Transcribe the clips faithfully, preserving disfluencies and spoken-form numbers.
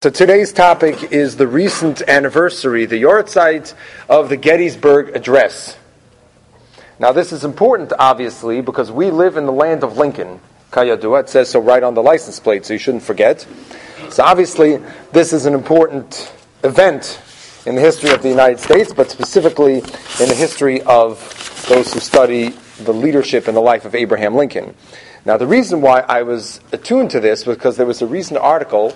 So today's topic is the recent anniversary, the Yortzeit of the Gettysburg Address. Now this is important, obviously, because we live in the land of Lincoln. Kayadua, it says so right on the license plate, so you shouldn't forget. So obviously, this is an important event in the history of the United States, but specifically in the history of those who study the leadership and the life of Abraham Lincoln. Now the reason why I was attuned to this was because there was a recent article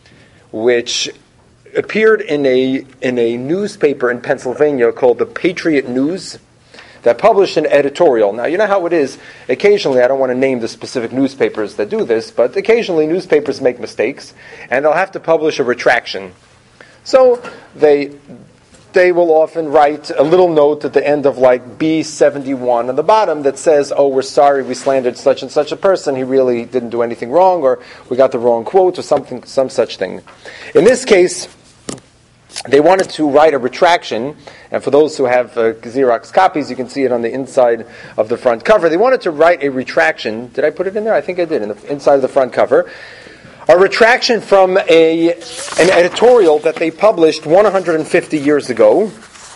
which appeared in a in a newspaper in Pennsylvania called the Patriot News, that published an editorial. Now, you know how it is. Occasionally, I don't want to name the specific newspapers that do this, but occasionally newspapers make mistakes, and they'll have to publish a retraction. So they they will often write a little note at the end of like B seventy-one on the bottom that says, oh, we're sorry we slandered such and such a person. He really didn't do anything wrong, or we got the wrong quote, or something, some such thing. In this case, they wanted to write a retraction, and for those who have uh, Xerox copies, you can see it on the inside of the front cover. They wanted to write a retraction. Did I put it in there? I think I did, in the inside of the front cover. A retraction from a an editorial that they published one hundred fifty years ago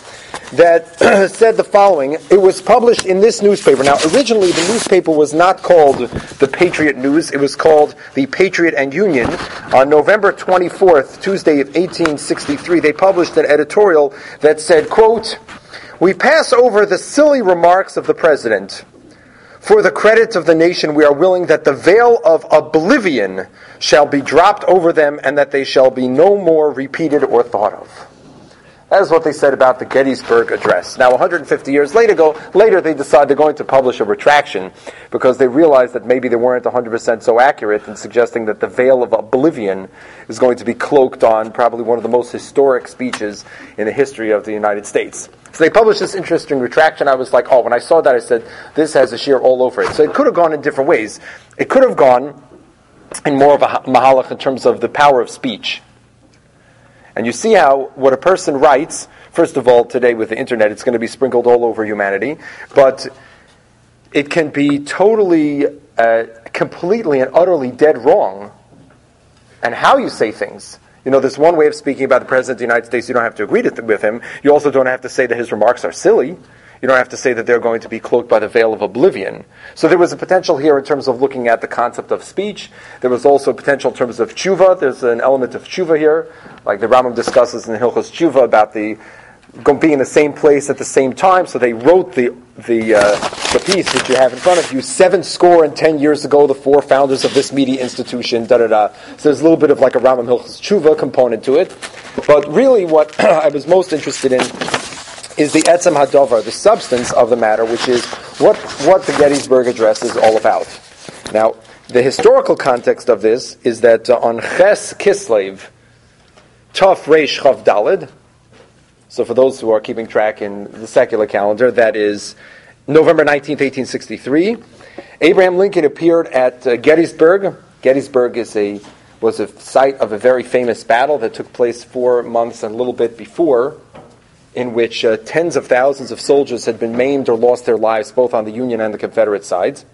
that said the following. It was published in this newspaper. Now, originally the newspaper was not called the Patriot News. It was called the Patriot and Union. On November twenty-fourth, Tuesday of eighteen sixty-three, they published an editorial that said, quote, "We pass over the silly remarks of the president. For the credit of the nation, we are willing that the veil of oblivion shall be dropped over them and that they shall be no more repeated or thought of." That is what they said about the Gettysburg Address. Now, one hundred fifty years later, go, later they decided they're going to publish a retraction because they realized that maybe they weren't one hundred percent so accurate in suggesting that the veil of oblivion is going to be cloaked on probably one of the most historic speeches in the history of the United States. So they published this interesting retraction. I was like, oh, when I saw that, I said, this has a shear all over it. So it could have gone in different ways. It could have gone in more of a mahalach in terms of the power of speech. And you see how what a person writes, first of all, today with the internet, it's going to be sprinkled all over humanity, but it can be totally, uh, completely and utterly dead wrong. And how you say things. You know, there's one way of speaking about the President of the United States. You don't have to agree to, with him. You also don't have to say that his remarks are silly. You don't have to say that they're going to be cloaked by the veil of oblivion. So there was a potential here in terms of looking at the concept of speech. There was also potential in terms of tshuva. There's an element of tshuva here, like the Rambam discusses in Hilchos Tshuva about the being in the same place at the same time. So they wrote the the uh, the piece that you have in front of you seven score and ten years ago. The four founders of this media institution. Da da da. So there's a little bit of like a Rambam Hilchos Tshuva component to it. But really, what I was most interested in is the etzem hadovar, the substance of the matter, which is what what the Gettysburg Address is all about. Now, the historical context of this is that uh, on Ches Kislev, Tov Reish Chav Daled. So for those who are keeping track in the secular calendar, that is November nineteenth, eighteen sixty-three. Abraham Lincoln appeared at uh, Gettysburg. Gettysburg is a was a site of a very famous battle that took place four months and a little bit before, in which uh, tens of thousands of soldiers had been maimed or lost their lives, both on the Union and the Confederate sides.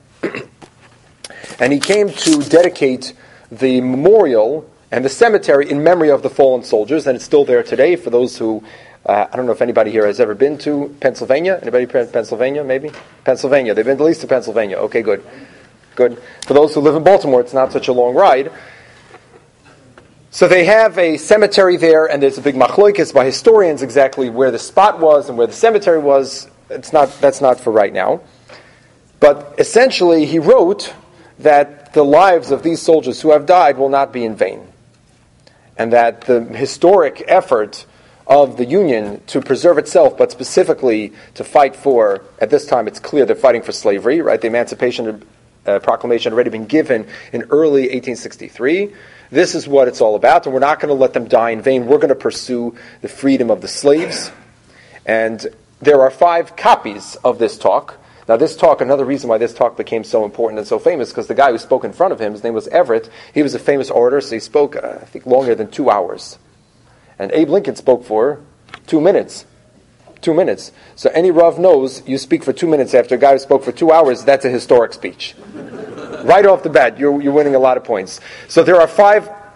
And he came to dedicate the memorial and the cemetery in memory of the fallen soldiers, and it's still there today for those who, uh, I don't know if anybody here has ever been to Pennsylvania. Anybody been to Pennsylvania, maybe? Pennsylvania. They've been at least to Pennsylvania. Okay, good. Good. For those who live in Baltimore, it's not such a long ride. So they have a cemetery there, and there's a big machloikis by historians exactly where the spot was and where the cemetery was. It's not that's not for right now. But essentially, he wrote that the lives of these soldiers who have died will not be in vain, and that the historic effort of the Union to preserve itself, but specifically to fight for, at this time it's clear they're fighting for slavery, right? The Emancipation uh, Proclamation had already been given in early eighteen sixty-three. This is what it's all about, and we're not going to let them die in vain. We're going to pursue the freedom of the slaves. And there are five copies of this talk. Now this talk, another reason why this talk became so important and so famous, because the guy who spoke in front of him, his name was Everett, he was a famous orator, so he spoke, uh, I think, longer than two hours. And Abe Lincoln spoke for two minutes. Two minutes. So any Rav knows, you speak for two minutes after a guy who spoke for two hours, that's a historic speech. Right off the bat, you're, you're winning a lot of points. So there are five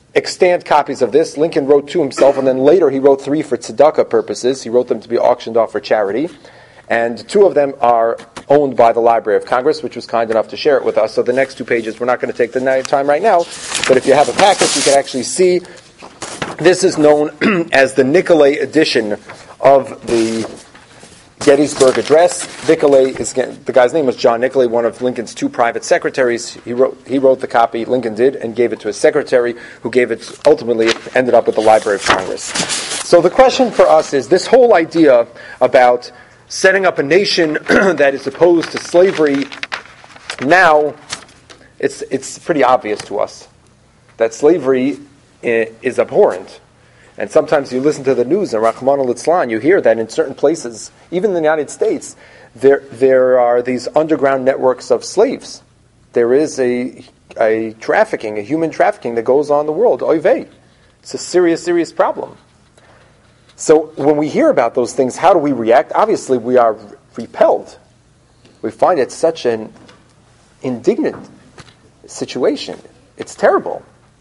extant copies of this. Lincoln wrote two himself, and then later he wrote three for tzedakah purposes. He wrote them to be auctioned off for charity. And two of them are owned by the Library of Congress, which was kind enough to share it with us. So the next two pages, we're not going to take the time right now, but if you have a packet, you can actually see this is known as the Nicolay edition of the Gettysburg Address. Nicolay is the guy's name was John Nicolay, one of Lincoln's two private secretaries. He wrote he wrote the copy, Lincoln did, and gave it to his secretary, who gave it ultimately it ended up at the Library of Congress. So the question for us is this whole idea about setting up a nation that is opposed to slavery. Now, it's it's pretty obvious to us that slavery is abhorrent. And sometimes you listen to the news, and Rahman al-Islam, you hear that in certain places, even in the United States, there there are these underground networks of slaves. There is a a trafficking, a human trafficking that goes on in the world. Oy vey. It's a serious, serious problem. So when we hear about those things, how do we react? Obviously, we are repelled. We find it such an indignant situation. It's terrible.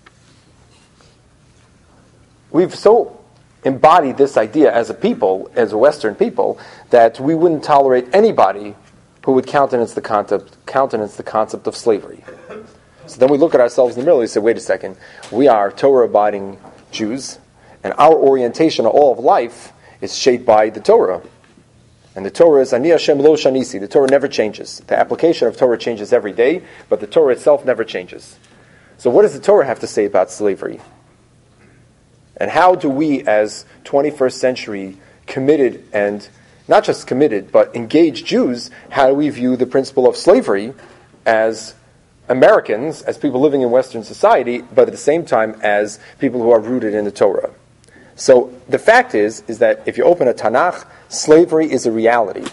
We've so embodied this idea as a people, as a Western people, that we wouldn't tolerate anybody who would countenance the concept, countenance the concept of slavery. So then we look at ourselves in the mirror and we say, wait a second, we are Torah-abiding Jews, and our orientation of all of life is shaped by the Torah. And the Torah is Ani Hashem lo shanisi. The Torah never changes. The application of Torah changes every day, but the Torah itself never changes. So what does the Torah have to say about slavery? And how do we, as twenty-first century committed, and not just committed, but engaged Jews, how do we view the principle of slavery as Americans, as people living in Western society, but at the same time as people who are rooted in the Torah? So the fact is, is that if you open a Tanakh, slavery is a reality.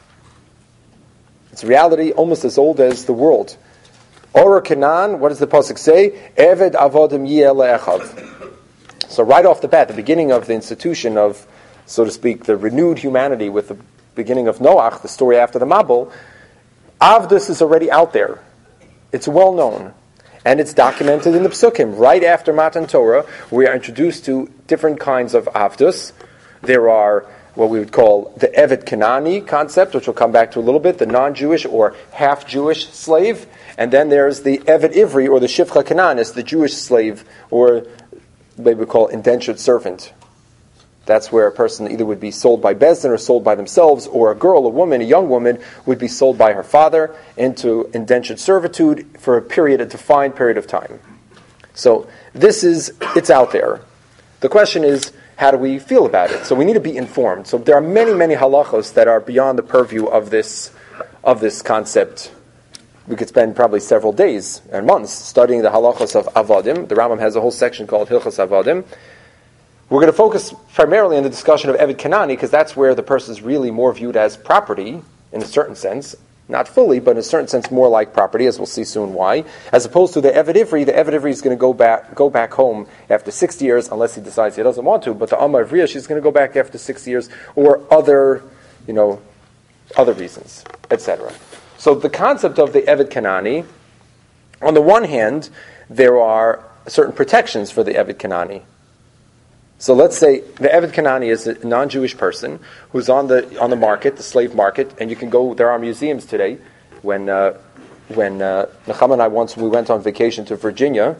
It's a reality almost as old as the world. Ora Kenan, what does the pasuk say? Eved avodim yeh le'echav. So right off the bat, the beginning of the institution of, so to speak, the renewed humanity with the beginning of Noach, the story after the Mabul, Avdus is already out there. It's well known. And it's documented in the Psukim. Right after Matan Torah, we are introduced to different kinds of Avdus. There are what we would call the Evet Kanani concept, which we'll come back to a little bit, the non-Jewish or half-Jewish slave. And then there's the Evet Ivri, or the Shifcha Kananis, the Jewish slave, or what we call indentured servant. That's where a person either would be sold by Bezdin or sold by themselves, or a girl, a woman, a young woman would be sold by her father into indentured servitude for a period, a defined period of time. So this is, it's out there. The question is, how do we feel about it? So we need to be informed. So there are many, many halachos that are beyond the purview of this, of this concept. We could spend probably several days and months studying the halachos of avadim. The Rambam has a whole section called Hilchos Avadim. We're going to focus primarily on the discussion of Evet Kanani, because that's where the person is really more viewed as property, in a certain sense. Not fully, but in a certain sense more like property, as we'll see soon why. As opposed to the Evet Ivri, the Evet Ivri is going to go back go back home after sixty years, unless he decides he doesn't want to. But the Amma Ivriya, she's going to go back after sixty years, or other, you know, other reasons, et cetera. So the concept of the Evet Kanani, on the one hand, there are certain protections for the Evet Kanani. So let's say the Evet Kanani is a non-Jewish person who's on the on the market, the slave market, and you can go. There are museums today. When uh, when uh, Nechama and I once we went on vacation to Virginia,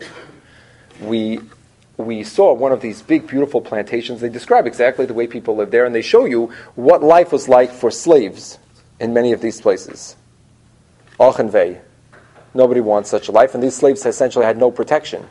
we we saw one of these big, beautiful plantations. They describe exactly the way people live there, and they show you what life was like for slaves in many of these places. Och and vey. Nobody wants such a life, and these slaves essentially had no protection.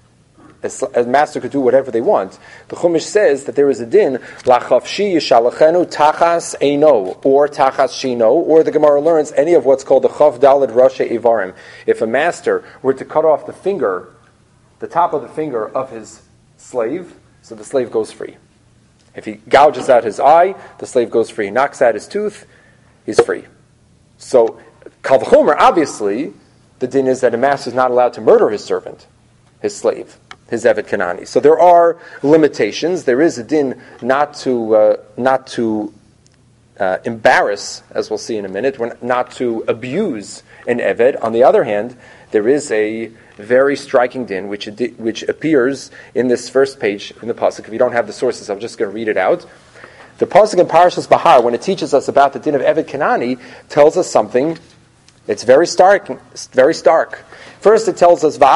A master could do whatever they want. The Chumash says that there is a din, lachafshi yishalachenu tachas eino, or tachas shino, or the Gemara learns any of what's called the chav daled rashe ivarim. If a master were to cut off the finger, the top of the finger of his slave, so the slave goes free. If he gouges out his eye, the slave goes free. He knocks out his tooth, he's free. So, kal v'chomer, obviously, the din is that a master is not allowed to murder his servant, his slave, his Evet Kanani. So there are limitations. There is a din not to uh, not to uh, embarrass, as we'll see in a minute, we're not to abuse an Eved. On the other hand, there is a very striking din, which which appears in this first page in the pasuk. If you don't have the sources, I'm just going to read it out. The pasuk in Parashas Bahar, when it teaches us about the din of Eved Kanani, tells us something. It's very stark. Very stark. First, it tells us,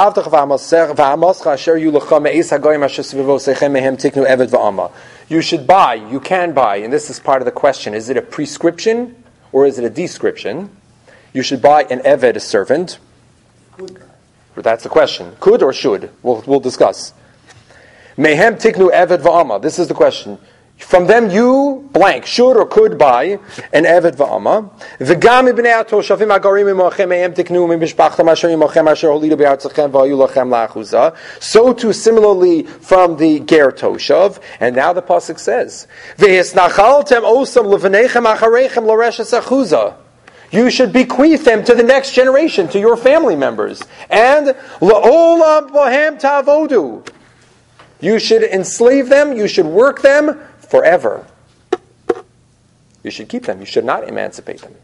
you should buy, you can buy, and this is part of the question. Is it a prescription or is it a description? You should buy an Eved, a servant. That's the question. Could or should? We'll, we'll discuss. Mehem tiknu Eved va'ama. This is the question. From them you, blank, should or could buy an Eved va'ama. V'gam ibnei atoshavim agarim imochem mehem tiknu mimishpachtam asher imochem asher holidu be'artzachem v'ayu lachem la'achuzah. So too similarly from the ger toshav. And now the pasuk says, V'hisnachaltem osam levenechem acharechem l'reshes achuzah. You should bequeath them to the next generation, to your family members. And la'olam bohem ta'avodu. You should enslave them, you should work them forever. You should keep them. You should not emancipate them.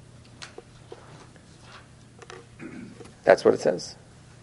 That's what it says.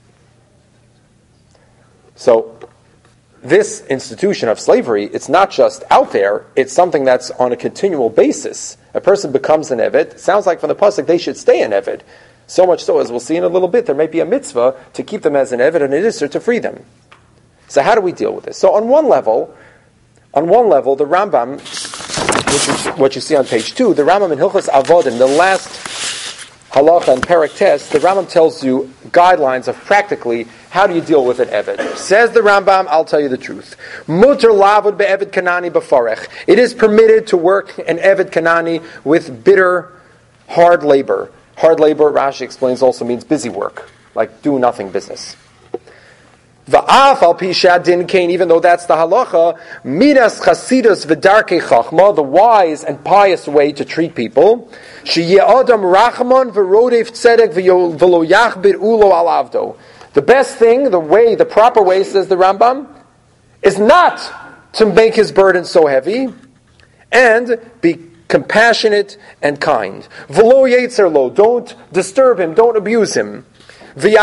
So, this institution of slavery, it's not just out there, it's something that's on a continual basis. A person becomes an Eved. Sounds like from the pasuk they should stay an Eved. So much so, as we'll see in a little bit, there may be a mitzvah to keep them as an Eved and an Isser to free them. So how do we deal with this? So on one level, on one level, the Rambam, which is what you see on page two, the Rambam in Hilchos Avodim, the last halacha and perek test, the Rambam tells you guidelines of practically how do you deal with an Eved. Says the Rambam, I'll tell you the truth. Muter lavud be'Eved Kanani b'farech. It is permitted to work an Eved Kanani with bitter, hard labor. Hard labor, Rashi explains, also means busy work, like do nothing business. Va'af al pisha din kain, even though that's the halacha, midas chasidus v'darkei chachma, the wise and pious way to treat people, sheyeh adam rachamon v'rodef tzedek v'lo yachbir ulo al avdo. The best thing, the way, the proper way, says the Rambam, is not to make his burden so heavy, and be compassionate and kind. V'lo yetzer lo, don't disturb him, don't abuse him. You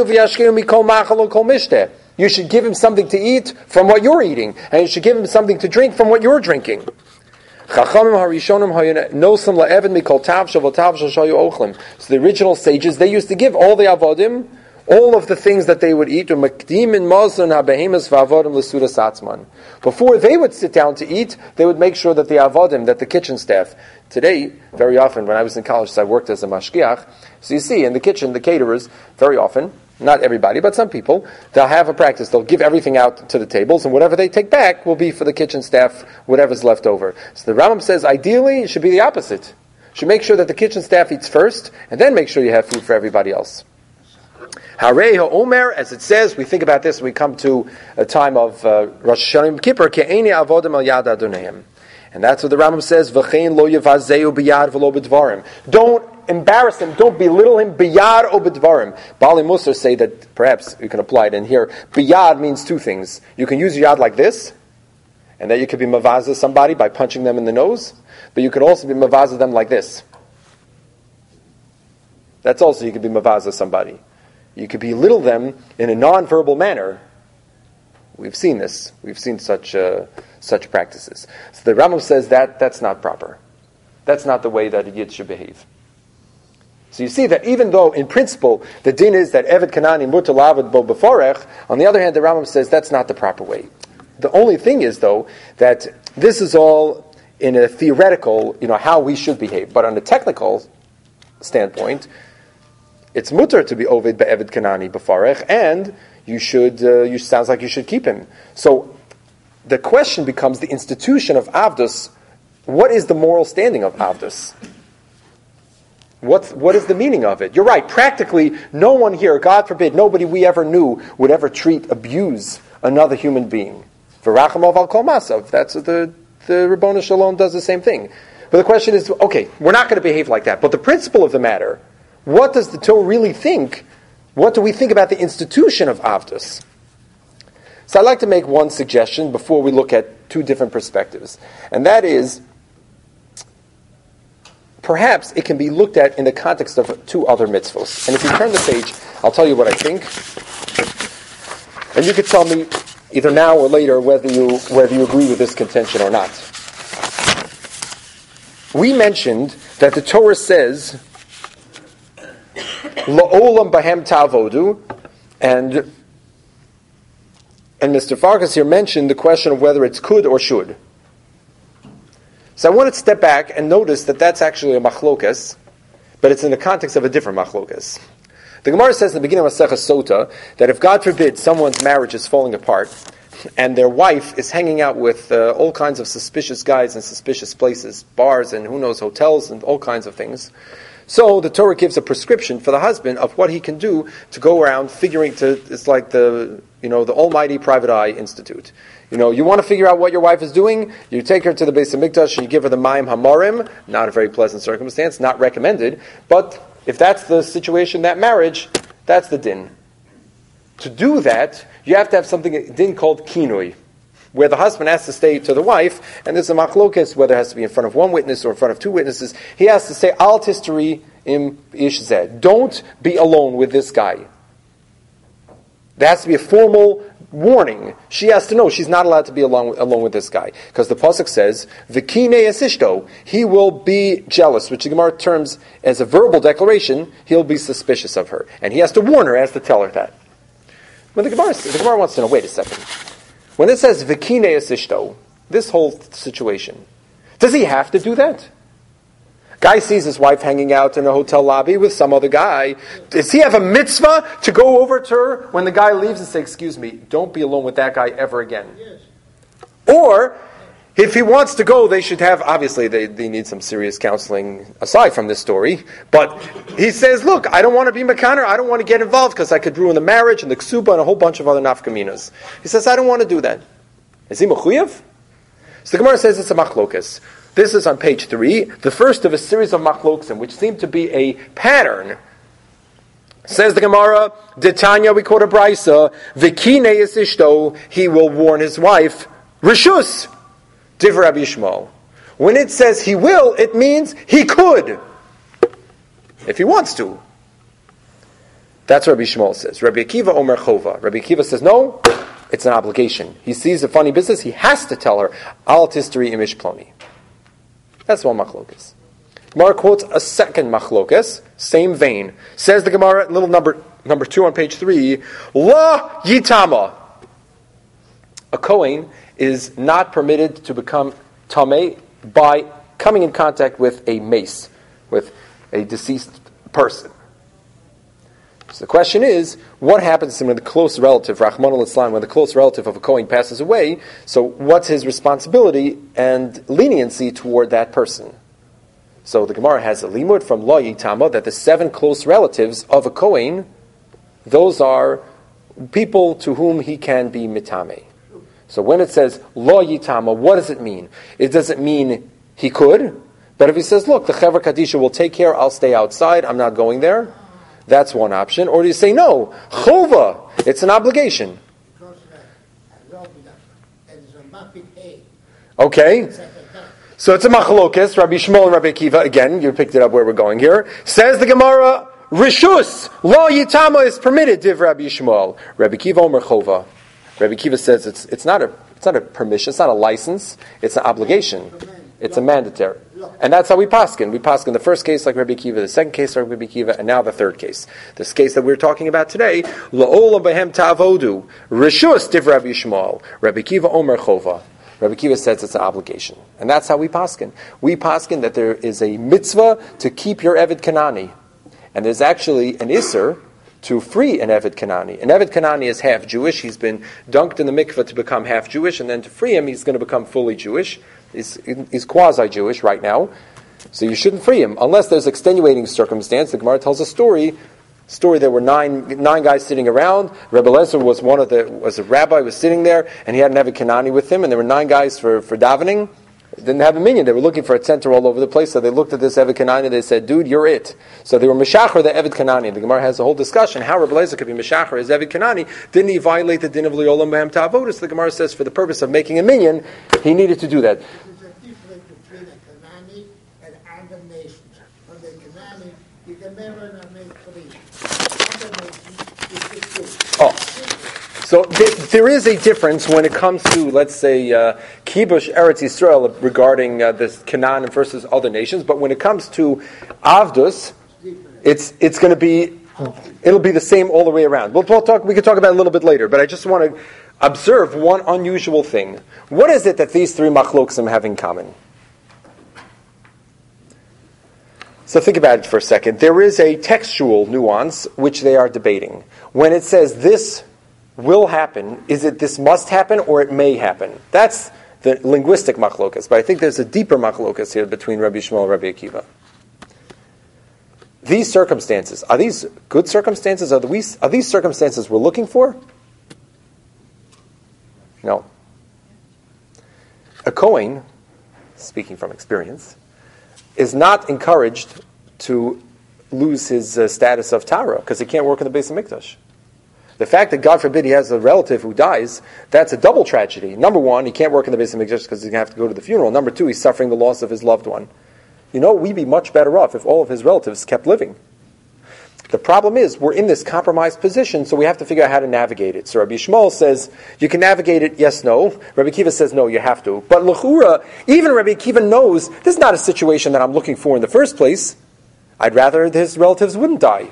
should give him something to eat from what you're eating, and you should give him something to drink from what you're drinking. So the original sages, they used to give all the avodim, all of the things that they would eat, before they would sit down to eat, they would make sure that the avodim, that the kitchen staff, today, very often, when I was in college, so I worked as a mashgiach, so you see, in the kitchen, the caterers, very often, not everybody, but some people, they'll have a practice, they'll give everything out to the tables, and whatever they take back will be for the kitchen staff, whatever's left over. So the Rambam says, ideally, it should be the opposite. You should make sure that the kitchen staff eats first, and then make sure you have food for everybody else. Harei ha'omer, as it says, we think about this when we come to a time of uh, Rosh Hashanah Yom Kippur, ke'eni avodim al yad adoneim. And that's what the Rambam says, v'chein lo yevazeu biyad v'lo b'dvarim. Don't embarrass him, don't belittle him, biyad o b'dvarim. Bali Musar say that, perhaps you can apply it in here, biyad means two things. You can use your yad like this, and then you could be mavaza somebody by punching them in the nose, but you could also be mavaza them like this. That's also, you could be mavaza somebody. You could belittle them in a non-verbal manner. We've seen this. We've seen such uh, such practices. So the Rambam says that that's not proper. That's not the way that a Yid should behave. So you see that even though in principle the din is that Eved Kanani mutar lavad bo b'farech, on the other hand the Rambam says that's not the proper way. The only thing is though that this is all in a theoretical, you know, how we should behave. But on a technical standpoint, it's mutar to be oved be'eved kanani b'farech, and you should. Uh, you sounds like you should keep him. So the question becomes the institution of avdus. What is the moral standing of avdus? What what is the meaning of it? You're right. Practically, no one here, God forbid, nobody we ever knew would ever treat, abuse another human being. V'rachamov al kol masav. That's what the the Ribono Shalom does the same thing. But the question is, okay, we're not going to behave like that. But the principle of the matter. What does the Torah really think? What do we think about the institution of Avdus? So I'd like to make one suggestion before we look at two different perspectives. And that is, perhaps it can be looked at in the context of two other mitzvos. And if you turn the page, I'll tell you what I think. And you could tell me either now or later whether you whether you agree with this contention or not. We mentioned that the Torah says, La'olam bahem ta'avodu, and and Mister Farkas here mentioned the question of whether it's could or should. So I want to step back and notice that that's actually a machlokas, but it's in the context of a different machlokas. The Gemara says in the beginning of Masechah Sota that if, God forbid, someone's marriage is falling apart and their wife is hanging out with uh, all kinds of suspicious guys in suspicious places, bars and who knows, hotels and all kinds of things, so the Torah gives a prescription for the husband of what he can do to go around figuring to, it's like the, you know, the Almighty Private Eye Institute. You know, you want to figure out what your wife is doing, you take her to the Beis HaMikdash and you give her the Mayim Hamorim, not a very pleasant circumstance, not recommended, but if that's the situation, that marriage, that's the din. To do that, you have to have something, a din called kinui, where the husband has to say to the wife, and there's a machlokes, whether it has to be in front of one witness or in front of two witnesses, he has to say, al tisteri im ish zeh. Don't be alone with this guy. There has to be a formal warning. She has to know she's not allowed to be alone, alone with this guy. Because the pasuk says, V'kine esishto, he will be jealous, which the Gemara terms as a verbal declaration, he'll be suspicious of her. And he has to warn her, has to tell her that. But the Gemara, the Gemara wants to know, wait a second. When it says V'kine esishto, this whole situation, does he have to do that? Guy sees his wife hanging out in a hotel lobby with some other guy. Does he have a mitzvah to go over to her when the guy leaves and say, excuse me, don't be alone with that guy ever again? Yes. Or, if he wants to go, they should have, obviously they, they need some serious counseling aside from this story, but he says, look, I don't want to be mekaner, I don't want to get involved because I could ruin the marriage and the ksuba and a whole bunch of other nafkaminas. He says, I don't want to do that. Is he mechuyev? So the Gemara says it's a machlokas. This is on page three, the first of a series of machlokim, which seem to be a pattern. Says the Gemara, D'Tanya, we quote a brisa, V'kine ishto, he will warn his wife, Rishus, Div Rabbi Yishmael. When it says he will, it means he could, if he wants to. That's what Rabbi Yishmael says. Rabbi Akiva Omer Chova. Rabbi Akiva says, no, it's an obligation. He sees a funny business, he has to tell her, Al Tisteri Imish Ploni. That's one machlokas. Gemara quotes a second machlokas, same vein. Says the Gemara, little number number two on page three, La Yitama. A Kohen is not permitted to become tameh by coming in contact with a mace, with a deceased person. So the question is, what happens when the close relative, Rahman al-Islam, when the close relative of a Kohen passes away, so what's his responsibility and leniency toward that person? So the Gemara has a limud from Lo Yitama that the seven close relatives of a Kohen, those are people to whom he can be mitame. So when it says Lo Yitama, what does it mean? It doesn't mean he could, but if he says, look, the Chevra Kadisha will take care, I'll stay outside, I'm not going there, that's one option. Or do you say, no, chova, it's an obligation. Okay. So it's a machlokes, Rabbi Shmuel and Rabbi Akiva. Again, you picked it up where we're going here. Says the Gemara, Rishus, Lo Yitama is permitted, Div Rabbi Shmuel. Rabbi Akiva Omer chova. Rabbi Akiva says it's it's not a it's not a permission, it's not a license, it's an obligation. It's a mandatory. And that's how we paskin. We paskin the first case like Rabbi Akiva, the second case like Rabbi Akiva, and now the third case. This case that we're talking about today, La'olam behem ta'avodu, Rishus div Rabbi Yishmael, Rabbi Akiva Omer chova. Rabbi Akiva says it's an obligation. And that's how we paskin. We paskin that there is a mitzvah to keep your Eved Kanani. And there's actually an Isser to free an Eved Kanani. An Eved Kanani is half Jewish. He's been dunked in the mikveh to become half Jewish, and then to free him, he's going to become fully Jewish. He's, he's quasi-Jewish right now. So you shouldn't free him. Unless there's extenuating circumstance. The Gemara tells a story. Story there were nine nine guys sitting around. Rebbe Lezer was one of the was a rabbi, was sitting there, and he had an Eved Kanani with him, and there were nine guys for, for davening. Didn't have a minion. They were looking for a center all over the place, so they looked at this Eved Kanani and they said, dude, you're it. So they were Meshacher, the Eved Kanani. The Gemara has a whole discussion how Rebbe Lezer could be Meshacher as Eved Kanani. Didn't he violate the din of Li'olam Behem Ta'avodos? The Gemara says for the purpose of making a minion, he needed to do that. There's a difference between a Kanani and other nations. Oh, so th- there is a difference when it comes to, let's say, uh, Kibush Eretz Yisrael regarding uh, this Canaan versus other nations. But when it comes to Avdus, it's it's going to be it'll be the same all the way around. We'll, we'll talk. We can talk about it a little bit later. But I just want to observe one unusual thing. What is it that these three machlokim have in common? So think about it for a second. There is a textual nuance which they are debating. When it says this will happen, is it this must happen or it may happen? That's the linguistic machlokas. But I think there's a deeper machlokas here between Rabbi Shmuel and Rabbi Akiva. These circumstances, are these good circumstances? Are, the we, are these circumstances we're looking for? No. A Kohen, speaking from experience, is not encouraged to lose his uh, status of Tara because he can't work in the Beis HaMikdash. The fact that, God forbid, he has a relative who dies, that's a double tragedy. Number one, he can't work in the Beis HaMikdash because he's going to have to go to the funeral. Number two, he's suffering the loss of his loved one. You know, we'd be much better off if all of his relatives kept living. The problem is, we're in this compromised position, so we have to figure out how to navigate it. So Rabbi Shmuel says, you can navigate it, yes, no. Rabbi Akiva says, no, you have to. But l'chura, even Rabbi Akiva knows, this is not a situation that I'm looking for in the first place. I'd rather his relatives wouldn't die.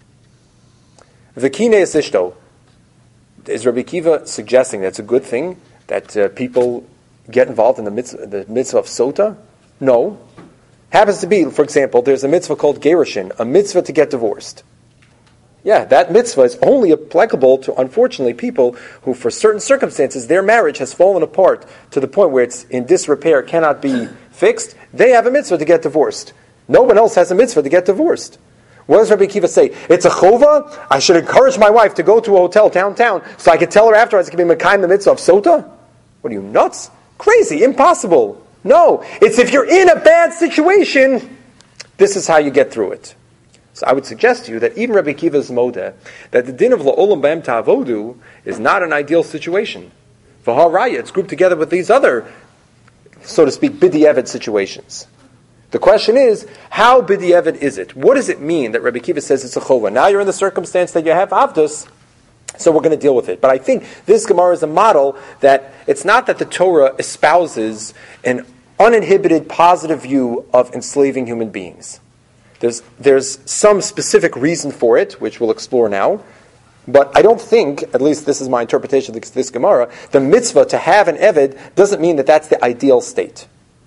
V'kine esishto. Is Rabbi Akiva suggesting that it's a good thing that uh, people get involved in the mitzvah, the mitzvah of sota? No. Happens to be, for example, there's a mitzvah called gerushin, a mitzvah to get divorced. Yeah, that mitzvah is only applicable to, unfortunately, people who, for certain circumstances, their marriage has fallen apart to the point where it's in disrepair, cannot be fixed. They have a mitzvah to get divorced. No one else has a mitzvah to get divorced. What does Rabbi Akiva say? It's a chova? I should encourage my wife to go to a hotel downtown so I can tell her afterwards I can be mekayim the mitzvah of sota? What are you, nuts? Crazy, impossible. No, it's if you're in a bad situation, this is how you get through it. So I would suggest to you that even Rabbi Akiva's modeh, that the din of la'olam b'em ta'avodu is not an ideal situation. V'ha'raya, it's grouped together with these other, so to speak, b'di'evet situations. The question is, how b'di'evet is it? What does it mean that Rabbi Akiva says it's a chova? Now you're in the circumstance that you have avdus, so we're going to deal with it. But I think this Gemara is a model that it's not that the Torah espouses an uninhibited positive view of enslaving human beings. There's, there's some specific reason for it, which we'll explore now. But I don't think, at least this is my interpretation of this Gemara, the mitzvah to have an Eved doesn't mean that that's the ideal state.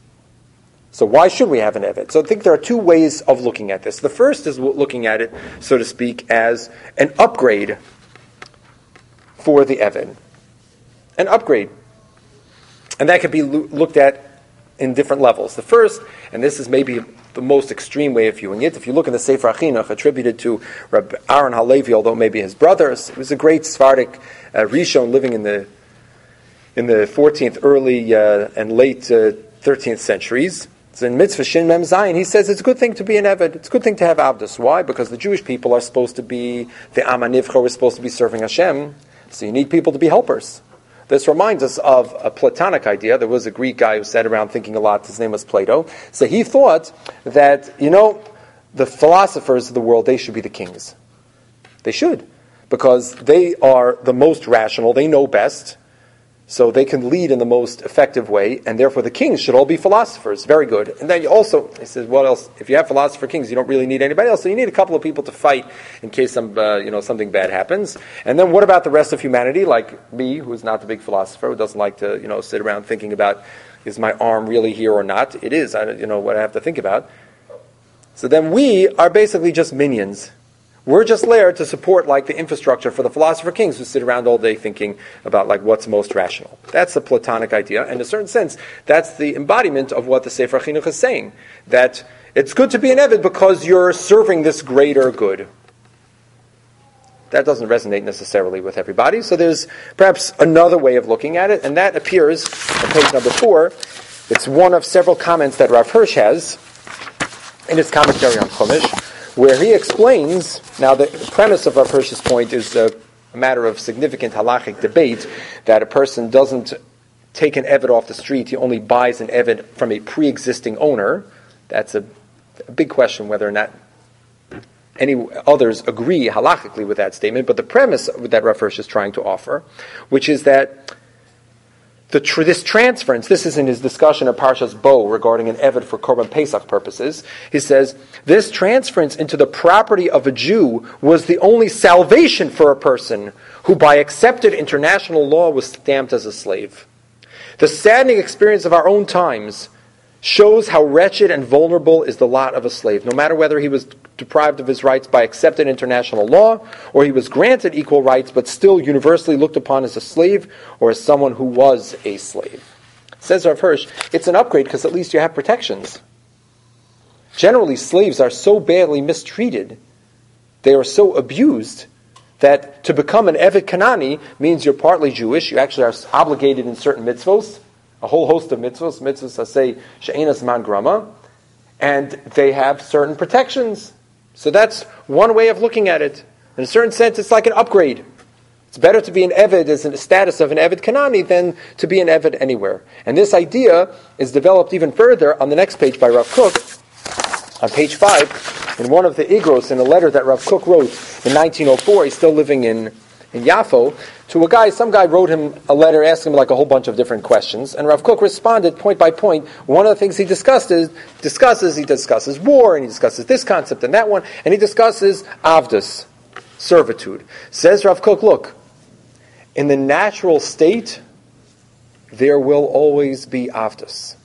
So why should we have an Eved? So I think there are two ways of looking at this. The first is looking at it, so to speak, as an upgrade for the Eved. An upgrade. And that can be lo- looked at in different levels. The first, and this is maybe the most extreme way of viewing it, if you look in the Sefer Achinuch attributed to Rabbi Aaron Halevi, although maybe his brothers, he was a great Sephardic uh, Rishon living in the in the fourteenth, early uh, and late uh, thirteenth centuries. So in Mitzvah Shin Mem Zayin, he says it's a good thing to be an Eved. It's a good thing to have Avdus. Why? Because the Jewish people are supposed to be, the Am HaNivcha is supposed to be serving Hashem. So you need people to be helpers. This reminds us of a Platonic idea. There was a Greek guy who sat around thinking a lot. His name was Plato. So he thought that, you know, the philosophers of the world, they should be the kings. They should. Because they are the most rational. They know best. So they can lead in the most effective way. And therefore the kings should all be philosophers. Very good. And then you also, he says, what else? If you have philosopher kings, you don't really need anybody else. So you need a couple of people to fight in case some, uh, you know, something bad happens. And then what about the rest of humanity, like me, who's not the big philosopher, who doesn't like to, you know, sit around thinking about, is my arm really here or not? It is, I, you know, what I have to think about. So then we are basically just minions. We're just there to support like the infrastructure for the philosopher kings who sit around all day thinking about like what's most rational. That's the Platonic idea, and in a certain sense, that's the embodiment of what the Sefer Chinuch is saying. That it's good to be an Eved because you're serving this greater good. That doesn't resonate necessarily with everybody, so there's perhaps another way of looking at it, and that appears on page number four. It's one of several comments that Rav Hirsch has in his commentary on Chumash, where he explains, now the premise of Rav Hirsch's point is a, a matter of significant halachic debate, that a person doesn't take an Eved off the street, he only buys an Eved from a pre-existing owner. That's a, a big question whether or not any others agree halachically with that statement, but the premise that Rav Hirsch is trying to offer, which is that the tr- this transference, this is in his discussion of Parshas Bo regarding an Eved for Korban Pesach purposes, he says, this transference into the property of a Jew was the only salvation for a person who by accepted international law was stamped as a slave. The saddening experience of our own times shows how wretched and vulnerable is the lot of a slave, no matter whether he was deprived of his rights by accepted international law, or he was granted equal rights but still universally looked upon as a slave, or as someone who was a slave. Says Rav Hirsch, it's an upgrade because at least you have protections. Generally, slaves are so badly mistreated, they are so abused, that to become an Eved Kanani means you're partly Jewish, you actually are obligated in certain mitzvos, a whole host of mitzvos, mitzvos that say she'enas man grama, and they have certain protections. So that's one way of looking at it. In a certain sense, it's like an upgrade. It's better to be an Eved as in the status of an Eved Kanani than to be an Eved anywhere. And this idea is developed even further on the next page by Rav Kook, on page five, in one of the Igros, in a letter that Rav Kook wrote in nineteen oh four. He's still living in, in Yafo, to a guy, some guy wrote him a letter asking him like a whole bunch of different questions, and Rav Kook responded point by point. One of the things he discusses, discusses, he discusses war, and he discusses this concept and that one, and he discusses avdus, servitude. Says Rav Kook, look, in the natural state, there will always be avdus.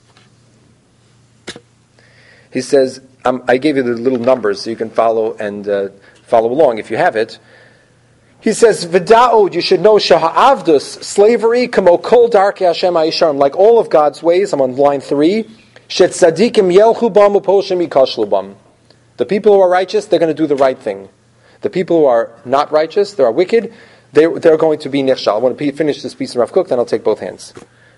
He says, um, I gave you the little numbers so you can follow and uh, follow along if you have it. He says, "V'da'od, you should know shaha'avdus, slavery, kamo kol darkei Hashem ha'isharim, like all of God's ways." I'm on line three. Shet tzadikim yelchu bam u'poshem yikashlu bam. The people who are righteous, they're going to do the right thing. The people who are not righteous, they are wicked, they, they're going to be nechshal. I want to finish this piece of Rav Kook, then I'll take both hands.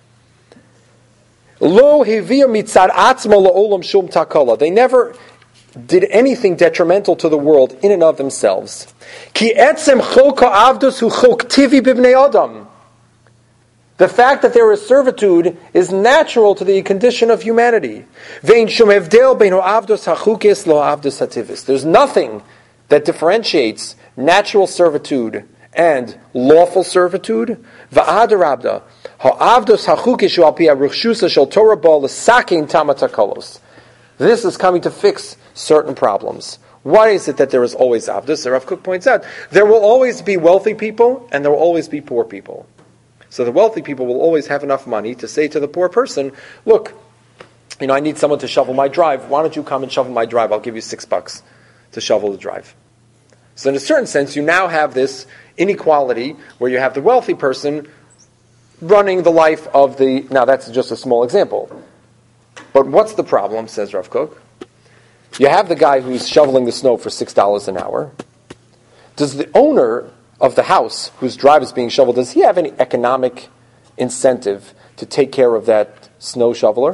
Lo hevia mitzad atzma la'olam shum takala. They never did anything detrimental to the world in and of themselves. Ki etzem chok ha'avdus hu chok tivi b'bnei adam. The fact that there is servitude is natural to the condition of humanity. Vein shum hevdel bein ha'avdus hachukis lo ha'avdus hativis. There's nothing that differentiates natural servitude and lawful servitude. Va'adarabda ha'avdus hachukis hu al pi ha'ruchshusa shel Torah ba l'sakin tamatakalos. This is coming to fix certain problems. Why is it that there is always avdus? Rav Kook points out, there will always be wealthy people and there will always be poor people. So the wealthy people will always have enough money to say to the poor person, look, you know, I need someone to shovel my drive. Why don't you come and shovel my drive? I'll give you six bucks to shovel the drive. So in a certain sense, you now have this inequality where you have the wealthy person running the life of the... Now that's just a small example. But what's the problem, says Rav Kook? You have the guy who's shoveling the snow for six dollars an hour. Does the owner of the house whose drive is being shoveled, does he have any economic incentive to take care of that snow shoveler?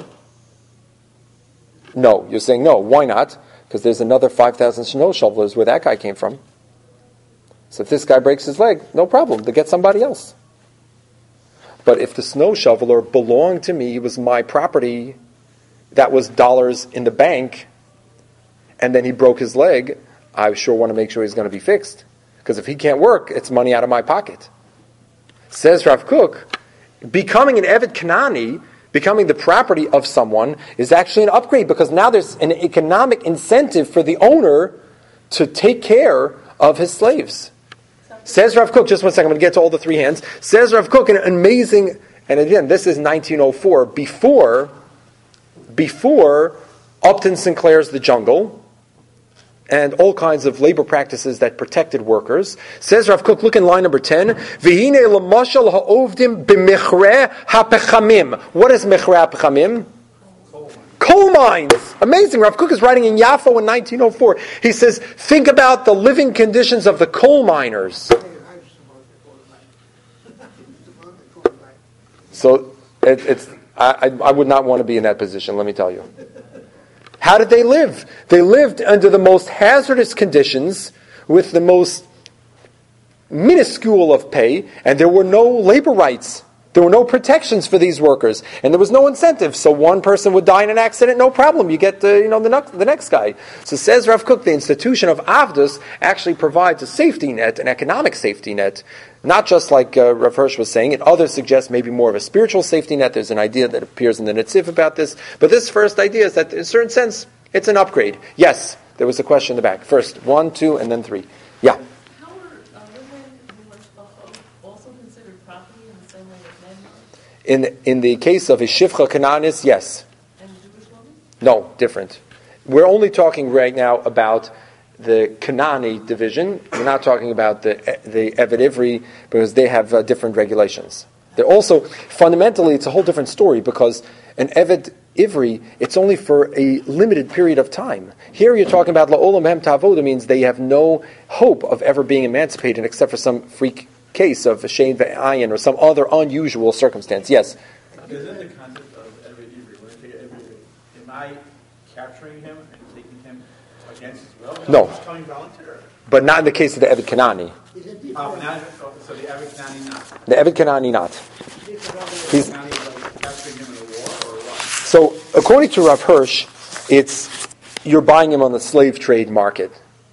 No. You're saying no. Why not? Because there's another five thousand snow shovelers where that guy came from. So if this guy breaks his leg, no problem. They get somebody else. But if the snow shoveler belonged to me, it was my property, that was dollars in the bank, and then he broke his leg, I sure want to make sure he's going to be fixed. Because if he can't work, it's money out of my pocket. Says Rav Kook, becoming an Eved Kanani, becoming the property of someone, is actually an upgrade, because now there's an economic incentive for the owner to take care of his slaves. Says Rav Kook, just one second, I'm going to get to all the three hands. Says Rav Kook, an amazing, and again, this is nineteen oh four, before, before Upton Sinclair's The Jungle, and all kinds of labor practices that protected workers. Says Rav Kook, look in line number ten. V'hine l'mashal ha'ovdim b'mechreh ha'pechamim. What is mechreh ha'pechamim? Coal mines. Amazing. Rav Kook is writing in Yafo in nineteen oh four. He says, think about the living conditions of the coal miners. So it, it's I, I would not want to be in that position, let me tell you. How did they live? They lived under the most hazardous conditions with the most minuscule of pay, and there were no labor rights. There were no protections for these workers, and there was no incentive. So one person would die in an accident, no problem. You get the, you know, the, the next guy. So says Rav Kook, the institution of Avdus actually provides a safety net, an economic safety net, not just like uh, Rav Hirsch was saying. It others suggest maybe more of a spiritual safety net. There's an idea that appears in the Netziv about this. But this first idea is that, in a certain sense, it's an upgrade. Yes, there was a question in the back. First, one, two, and then three. Yeah. In in the case of a Shifcha Canaanis, yes. And Jewish women? No, different. We're only talking right now about the Canaani division. We're not talking about the the Eved Ivri because they have uh, different regulations. They're also, fundamentally, it's a whole different story because an Eved Ivri, it's only for a limited period of time. Here you're talking about La'olam Hem Ta'avoda means they have no hope of ever being emancipated except for some freak case of Shein Ve'ayin or some other unusual circumstance. Yes? Isn't the concept of Eved Ivri, when I take Eved Ivri, am I capturing him and taking him against his will? No. He's coming voluntarily. But not in the case of the Eved Kanani. Oh, not, so the Eved Kanani not. The Eved Kanani not. He's, Kanani is like capturing him in a war or what? so, according to Rav Hirsch, it's you're buying him on the slave trade market.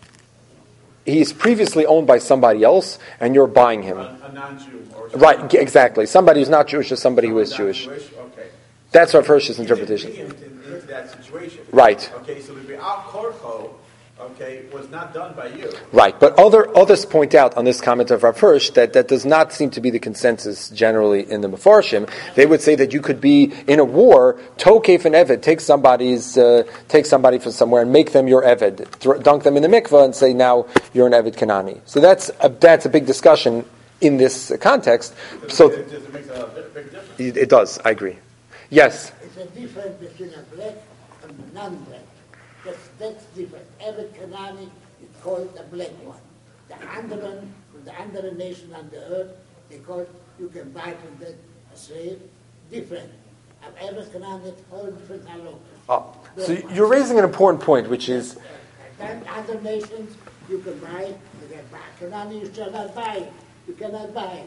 He's previously owned by somebody else, and you're buying him. A, a non-Jew. Or Right, g- exactly. Somebody who's not Jewish is somebody who is Jewish. Okay. That's Rav Hirsch's interpretation. He's into, into that situation. Right. Okay, so the Be'al Korcho, okay, was not done by you. Right, but other others point out on this comment of Rav Hirsch that that does not seem to be the consensus generally in the Mefarshim. They would say that you could be in a war, tokef and eved, take somebody's, uh, take somebody from somewhere and make them your eved, Th- dunk them in the mikveh and say now you're an eved Kanani. So that's a, that's a big discussion in this context. So It just makes a big difference. it, it does. I agree. Yes. It's a difference between a black and a non-black. That's, that's different. Every Kanani is called a black one. The anderen, from the anderen nation on the earth, they call it, you can buy from that a slave, different. And every Kanani is whole different halakha. Oh, so you're raising an important point, which is Then other nations, you can buy, you can buy. Kanani, you shall not buy. You cannot buy.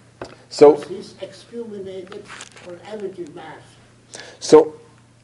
so. He's exterminated for everything mass. So,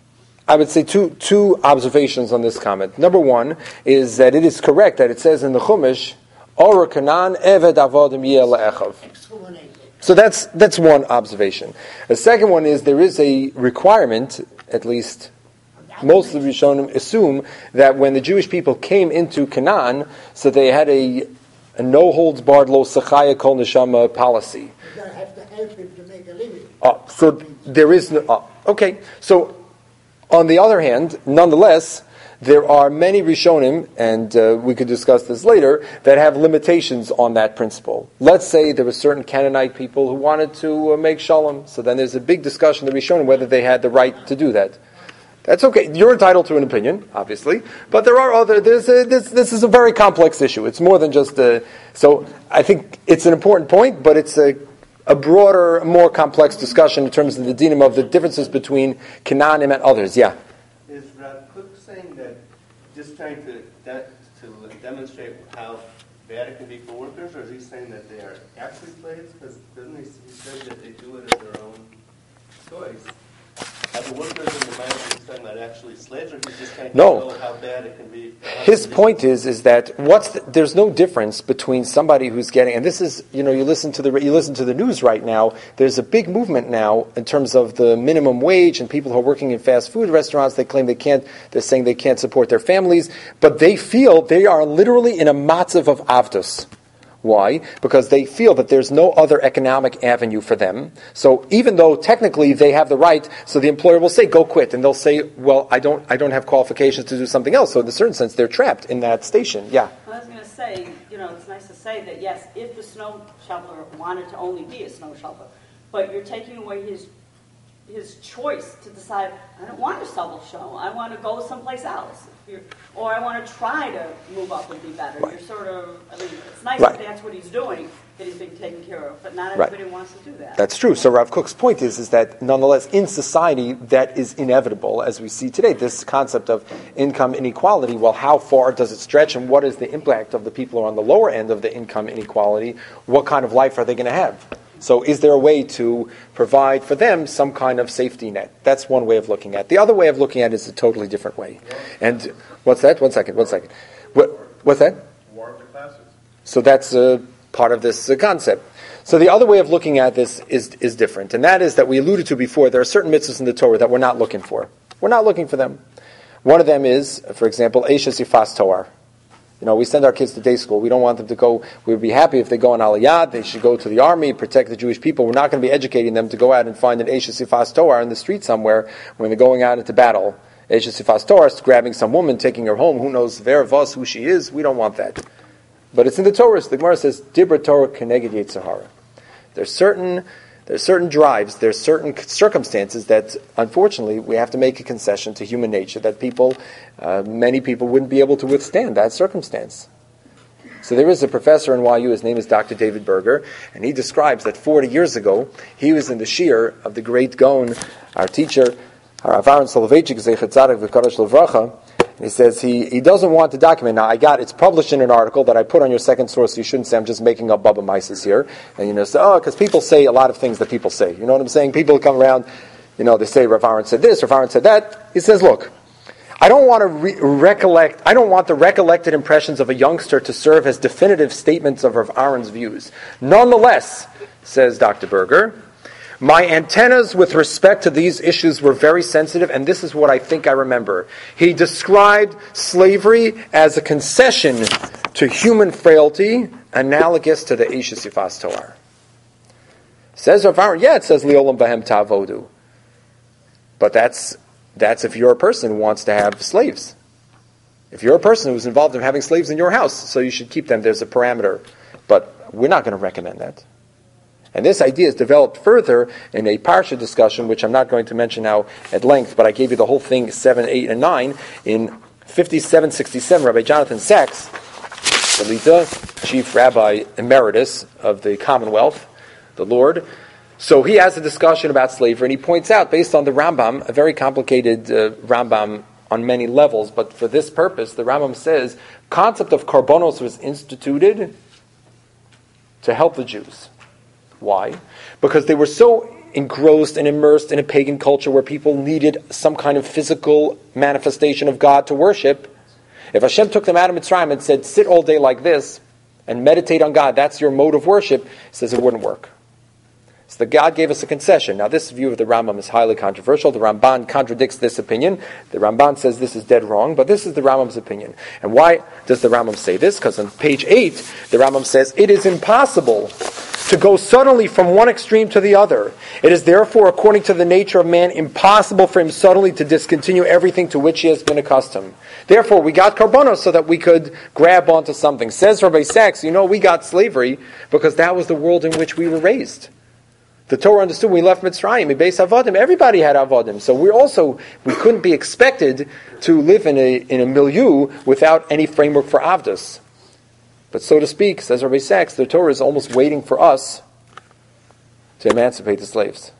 I would say two two observations on this comment. Number one is that it is correct that it says in the Chumash, "Ora Kanan Eved Avodim Yeh Le'echav." Exterminated. So that's that's one observation. The second one is there is a requirement, at least most of the Rishonim assume, that when the Jewish people came into Canaan, so they had a, a no holds barred lo sachaya kol neshama policy. You don't have to help him to make a living. Oh, so there is no. Oh, okay, so on the other hand, nonetheless, there are many Rishonim, and uh, we could discuss this later, that have limitations on that principle. Let's say there were certain Canaanite people who wanted to uh, make shalom, so then there's a big discussion in the Rishonim whether they had the right to do that. That's okay. You're entitled to an opinion, obviously, but there are other. There's a, this. This is a very complex issue. It's more than just a. So I think it's an important point, but it's a. a broader, more complex discussion in terms of the dinim of the differences between Canaanim and others. Yeah. Is Rav Kook saying that just trying to de- to demonstrate how bad it can be for workers, or is he saying that they are actually slaves? Because doesn't he, he says that they do it as their own choice? Are the workers in the mind he's talking about actually slaves, or he's just trying to No. show how bad it can be? His point is is that what's the, there's no difference between somebody who's getting, and this is, you know, you listen to the you listen to the news right now. There's a big movement now in terms of the minimum wage and people who are working in fast food restaurants. They claim they can't. They're saying they can't support their families, but they feel they are literally in a matzav of avdus. Why? Because they feel that there's no other economic avenue for them. So even though technically they have the right, so the employer will say, "Go quit," and they'll say, "Well, I don't, I don't have qualifications to do something else." So in a certain sense, they're trapped in that station. Yeah. I was going to say, you know, it's nice to say that, yes, if the snow shoveler wanted to only be a snow shoveler, but you're taking away his his choice to decide, I don't want to shovel snow, I want to go someplace else. If you're, or I want to try to move up and be better. Right. You're sort of, I mean, it's nice Right. that that's what he's doing, that he's being taken care of, but not Right. everybody wants to do that. That's true. So Rav Kook's point is, is that nonetheless in society that is inevitable, as we see today, this concept of income inequality. Well, how far does it stretch, and what is the impact of the people who are on the lower end of the income inequality? What kind of life are they going to have? So is there a way to provide for them some kind of safety net? That's one way of looking at it. The other way of looking at it is a totally different way. And what's that? One second, one second. What, what's that? War of the classes. So that's uh, part of this uh, concept. So the other way of looking at this is is different. And that is that we alluded to before, there are certain mitzvahs in the Torah that we're not looking for. We're not looking for them. One of them is, for example, Eishes Yifas Toar. You know, we send our kids to day school. We don't want them to go, we would be happy if they go on Aliyah, they should go to the army, protect the Jewish people. We're not going to be educating them to go out and find an Eishes Yifas Toar in the street somewhere when they're going out into battle. Eishes Yifas Toar is grabbing some woman, taking her home. Who knows Veravos, who she is? We don't want that. But it's in the Torah. The Gemara says, Dibra Torah Keneged Yetzirah. There's certain... There's certain drives, there's certain circumstances that, unfortunately, we have to make a concession to human nature that people, uh, many people wouldn't be able to withstand that circumstance. So there is a professor in Y U, his name is Doctor David Berger, and he describes that forty years ago, he was in the shiur of the great Gaon, our teacher, Rav Aaron Soloveitchik, Zeichet Tzaddik V'Kadosh L'Vracha. He says he, he doesn't want to document. Now, I got, it's published in an article that I put on your second source, so you shouldn't say I'm just making up Baba Mises here. And you know, say, oh, because people say a lot of things that people say. You know what I'm saying? People come around, you know, they say Rav Aaron said this, Rav Aaron said that. He says, look, I don't want to re- recollect, I don't want the recollected impressions of a youngster to serve as definitive statements of Rav Aaron's views. Nonetheless, says Doctor Berger, my antennas with respect to these issues were very sensitive, and this is what I think I remember. He described slavery as a concession to human frailty, analogous to the Eishes Yifas Toar. Says Rav Aaron, yeah, it says Liolam Bahem Ta'avodu. But that's that's if you're a person who wants to have slaves. If you're a person who's involved in having slaves in your house, so you should keep them, there's a parameter. But we're not going to recommend that. And this idea is developed further in a Parsha discussion, which I'm not going to mention now at length, but I gave you the whole thing, seven, eight, and nine. In fifty-seven sixty-seven, Rabbi Jonathan Sachs, the Lita, Chief Rabbi Emeritus of the Commonwealth, the Lord, so he has a discussion about slavery, and he points out, based on the Rambam, a very complicated uh, Rambam on many levels, but for this purpose, the Rambam says, concept of karbonos was instituted to help the Jews. Why? Because they were so engrossed and immersed in a pagan culture where people needed some kind of physical manifestation of God to worship. If Hashem took them out of Mitzrayim and said, sit all day like this and meditate on God, that's your mode of worship, he says it wouldn't work. So the God gave us a concession. Now this view of the Rambam is highly controversial. The Ramban contradicts this opinion. The Ramban says this is dead wrong, but this is the Rambam's opinion. And why does the Rambam say this? Because on page eight, the Rambam says, it is impossible to go suddenly from one extreme to the other. It is therefore, according to the nature of man, impossible for him suddenly to discontinue everything to which he has been accustomed. Therefore, we got karbonos so that we could grab onto something. Says Rabbi Sachs, you know, we got slavery because that was the world in which we were raised. The Torah understood when we left Mitzrayim, we based Avodim. Everybody had Avodim. So we also, we couldn't be expected to live in a in a milieu without any framework for Avdus. But so to speak, says Rabbi Sachs, the Torah is almost waiting for us to emancipate the slaves.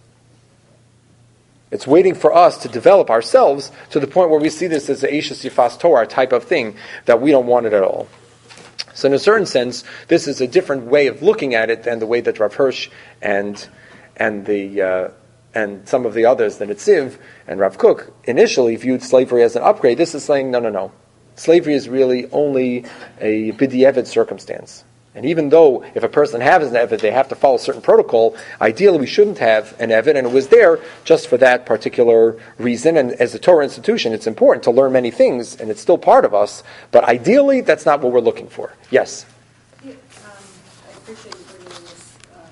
It's waiting for us to develop ourselves to the point where we see this as an Eishes Yifas Torah type of thing, that we don't want it at all. So in a certain sense, this is a different way of looking at it than the way that Rav Hirsch and and the uh, and some of the others, the Netziv and Rav Kook, initially viewed slavery as an upgrade. This is saying, no, no, no. Slavery is really only a b'di'evet circumstance. And even though if a person has an evet, they have to follow a certain protocol, ideally we shouldn't have an evet, and it was there just for that particular reason. And as a Torah institution, it's important to learn many things, and it's still part of us, but ideally that's not what we're looking for. Yes? Yeah, um, I appreciate you bringing this. Um,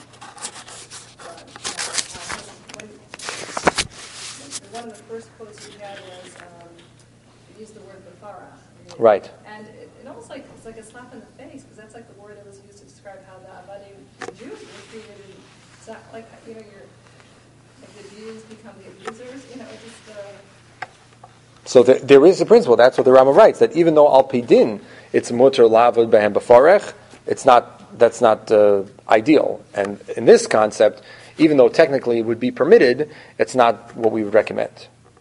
uh, when, one of the first quotes you had was, um, you used the word bafara. Right. And it, it almost like it's like a slap in the face, because that's like the word that was used to describe how the Avadim Jews were treated. And it's not like, you know, you're like the Jews become the abusers. You know, it just. Uh, So there, there is a principle. That's what the Rambam writes, that even though al pi din it's muter lavud behem bafarech, it's not. That's not uh, ideal. And in this concept, even though technically it would be permitted, it's not what we would recommend.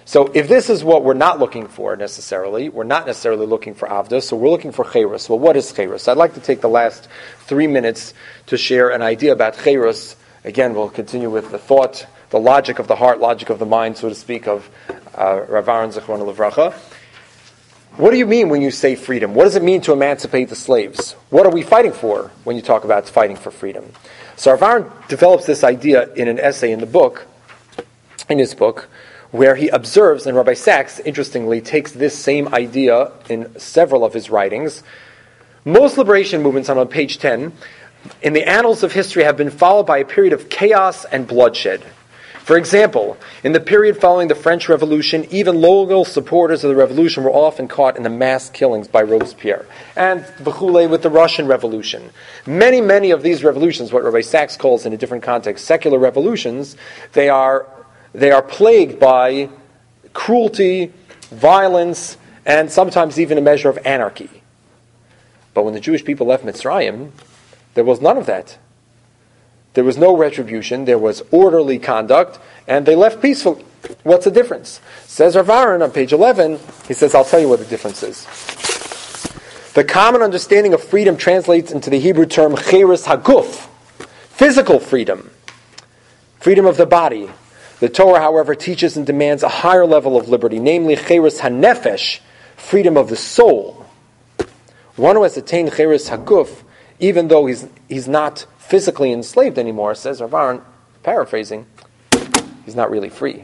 So if this is what we're not looking for necessarily, we're not necessarily looking for Avda, so we're looking for Chayrus. Well, what is Chayrus? I'd like to take the last three minutes to share an idea about Chayrus. Again, we'll continue with the thought, the logic of the heart, logic of the mind, so to speak, of uh, Rav Aaron Zichron Livracha. What do you mean when you say freedom? What does it mean to emancipate the slaves? What are we fighting for when you talk about fighting for freedom? So Rav Aaron develops this idea in an essay in the book, in his book, where he observes, and Rabbi Sachs, interestingly, takes this same idea in several of his writings. Most liberation movements, on page ten, in the annals of history have been followed by a period of chaos and bloodshed. For example, in the period following the French Revolution, even loyal supporters of the revolution were often caught in the mass killings by Robespierre. And V'chule with the Russian Revolution. Many, many of these revolutions, what Rabbi Sachs calls in a different context, secular revolutions, they are They are plagued by cruelty, violence, and sometimes even a measure of anarchy. But when the Jewish people left Mitzrayim, there was none of that. There was no retribution, there was orderly conduct, and they left peacefully. What's the difference? Says Rav Aaron on page eleven, he says, I'll tell you what the difference is. The common understanding of freedom translates into the Hebrew term Cheres Haguf, physical freedom, freedom of the body. The Torah, however, teaches and demands a higher level of liberty, namely Cheres HaNefesh, freedom of the soul. One who has attained Cheres HaGuf, even though he's he's not physically enslaved anymore, says Rav Aaron, paraphrasing, he's not really free.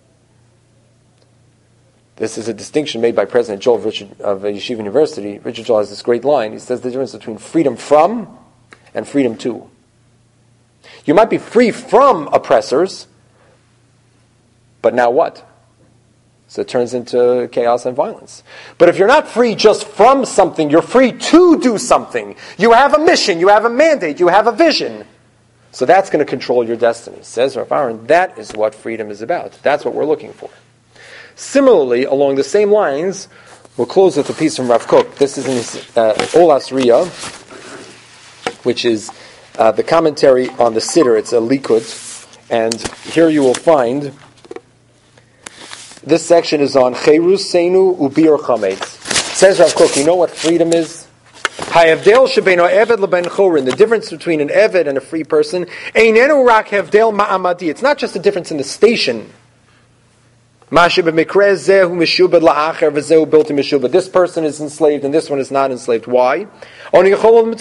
This is a distinction made by President Joel of, Richard, of Yeshiva University. Richard Joel has this great line. He says the difference between freedom from and freedom to. You might be free from oppressors, but now what? So it turns into chaos and violence. But if you're not free just from something, you're free to do something. You have a mission, you have a mandate, you have a vision. So that's going to control your destiny. Says Rav Aaron, that is what freedom is about. That's what we're looking for. Similarly, along the same lines, we'll close with a piece from Rav Kook. This is in his uh, Olas Riyah, which is uh, the commentary on the Siddur. It's a Likud. And here you will find... This section is on Cherus Seinu Ubir Chametz. Says Rav Kook, you know what freedom is? Hayavdel shebeino eved leben chorin. The difference between an eved and a free person. Einenu rak hevdel ma'amadi. It's not just a difference in the station. This person is enslaved and this one is not enslaved. Why? I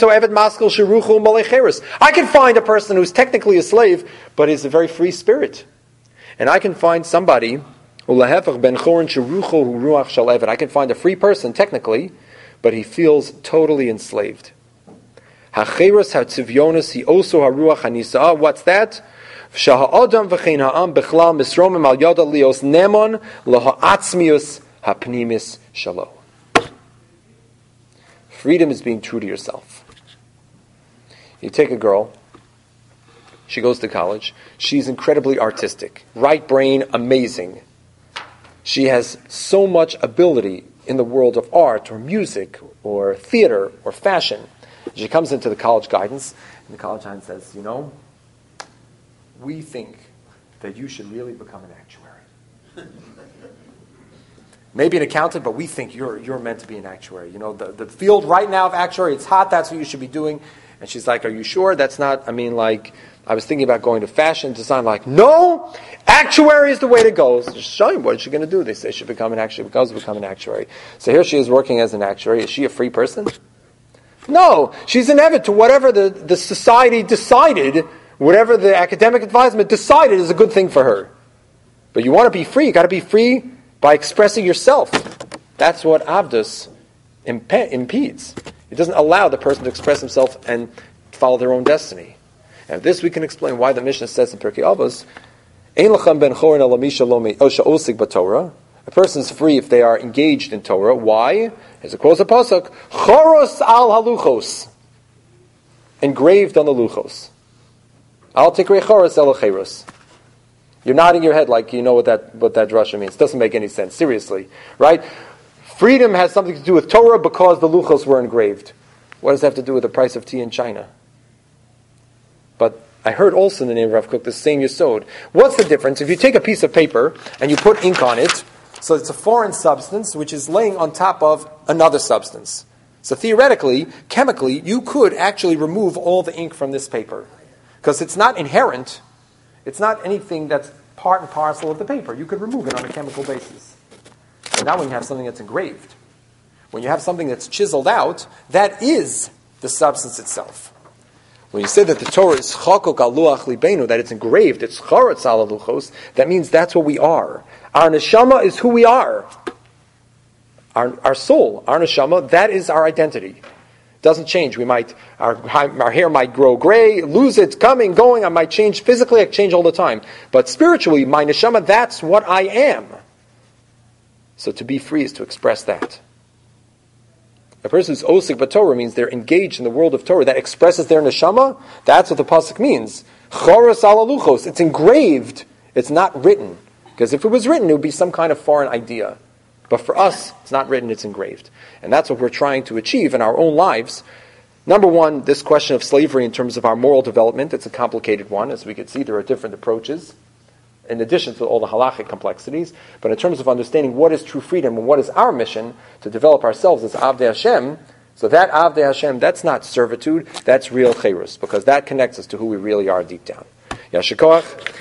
can find a person who's technically a slave, but is a very free spirit. And I can find somebody, I can find a free person technically, but he feels totally enslaved. What's that? Freedom is being true to yourself. You take a girl, she goes to college, she's incredibly artistic, right brain, amazing. She has so much ability in the world of art or music or theater or fashion. She comes into the college guidance, and the college guidance says, you know, we think that you should really become an actuary. Maybe an accountant, but we think you're you're meant to be an actuary. You know, the, the field right now of actuary, it's hot, that's what you should be doing. And she's like, are you sure? That's not, I mean, like, I was thinking about going to fashion design. Like, no, actuary is the way to go. So just show you, what is she going to do? They say she should become an actuary, because become an actuary. So here she is working as an actuary. Is she a free person? No, she's an eved to whatever the, the society decided, whatever the academic advisement decided is a good thing for her. But you want to be free, you got to be free by expressing yourself. That's what Avdus imp- impedes. It doesn't allow the person to express himself and follow their own destiny. And this we can explain why the Mishnah says in Pirkei Avos, Ein lachem ben chorin ala misha lo me'osha osig b'Torah. A person is free if they are engaged in Torah. Why? Here's a quote of Pasuk, Choros al haluchos. Engraved on the luchos. Al tikrei choros el cheros. You're nodding your head like you know what that what that drasha means. Doesn't make any sense. Seriously. Right? Freedom has something to do with Torah because the luchos were engraved. What does that have to do with the price of tea in China? But I heard also in the name of Rav Kook the same yesod. What's the difference? If you take a piece of paper and you put ink on it, So it's a foreign substance which is laying on top of another substance. So theoretically, chemically, you could actually remove all the ink from this paper. Because it's not inherent. It's not anything that's part and parcel of the paper. You could remove it on a chemical basis. And now when you have something that's engraved, when you have something that's chiseled out, that is the substance itself. When you say that the Torah is chakok al luach libenu, that it's engraved, it's charetz al luchos, that means that's what we are. Our neshama is who we are. Our, our soul, our neshama, that is our identity. It doesn't change. We might, our, our hair might grow gray, lose it, coming, going. I might change physically, I change all the time. But spiritually, my neshama, that's what I am. So to be free is to express that. A person who's osik b'Torah means they're engaged in the world of Torah that expresses their neshama. That's what the pasuk means. Choros ala luchos. It's engraved. It's not written. Because if it was written, it would be some kind of foreign idea. But for us, it's not written, it's engraved. And that's what we're trying to achieve in our own lives. Number one, this question of slavery in terms of our moral development, it's a complicated one. As we can see, there are different approaches, in addition to all the halachic complexities. But in terms of understanding what is true freedom and what is our mission to develop ourselves as Avdei Hashem, so that Avdei Hashem, that's not servitude, that's real cherus, because that connects us to who we really are deep down. Yashikoach.